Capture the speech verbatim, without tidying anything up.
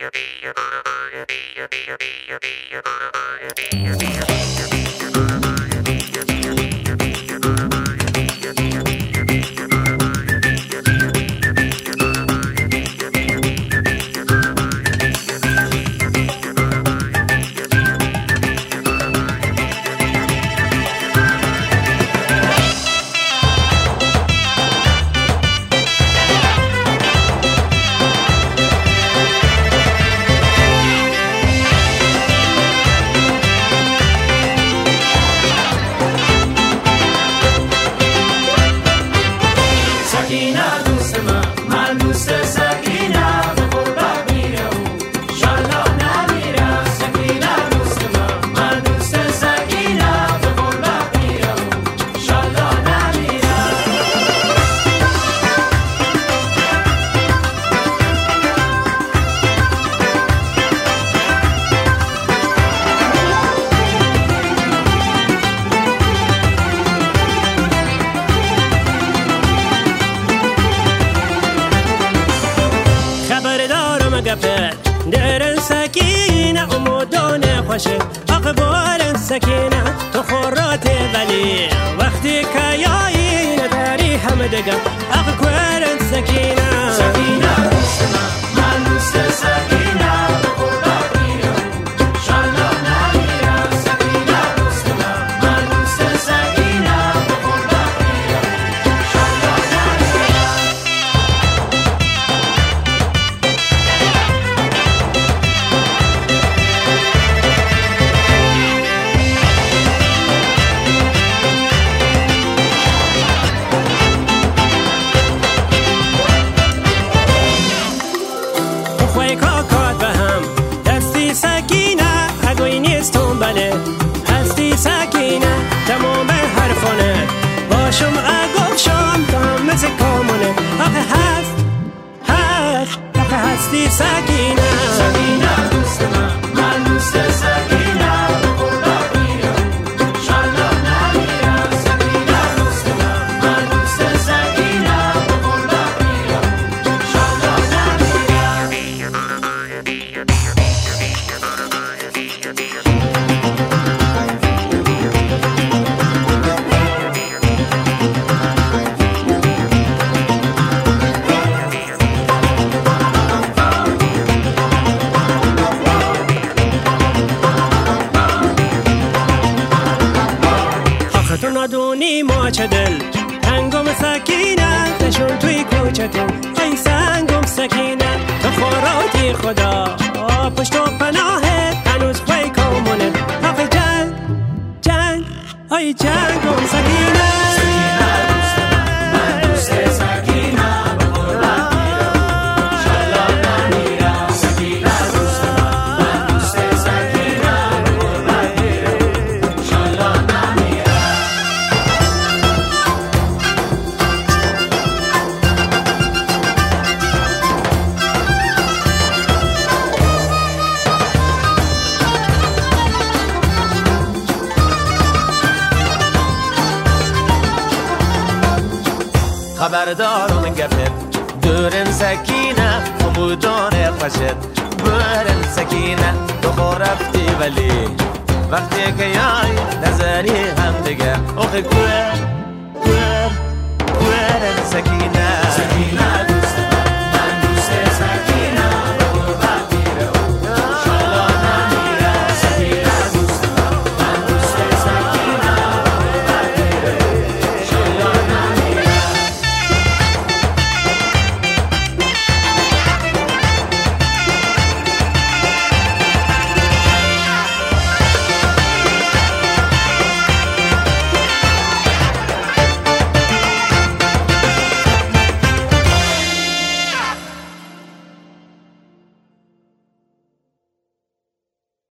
در سکینه امودان خوشه اقبال سکینه تو خورات ولی وقتی که یایی نداری هم دگم اقبال سکینه سکینه دوستم من دوست سکینه بخورات میرم شالا نمیرم سکینه دوستم من دوست سکینه بخورات میرم شالا نمیرم خوی کاکات به هم دستی سکینه اگوی نیستم بله هستی سکینه تمام حرفانه باشم اگوب شم تا مثل کامونه آخه هست هست آخه هستی سکینه سکینه دوست من من دوست سکینه بخورات میرم شالا نمیرم سکینه دوست من من دوست سکینه بخورات میرم شالا نمیرم آخه تو ندونی ما چه دل تنگم سکینه نشون توی کوچتون ای سنگم سکینه تو خوراتی خدا پشت و پناهت هنوز خوی کامونه آخه جنگ جنگ ای جنگم سکینه سکینه دوست من من دوست سکینه بخورات میرم شالا نمیرم سکینه دوست من من دوست سکینه بخورات میرم شالا نمیرم خبردارم گفت دورن سکینه امودان خوشت برن سکینه تو خورفتی ولی وقتی که یای نظری هم دیگه اوخی کوه کوه کوه سکینه سکینه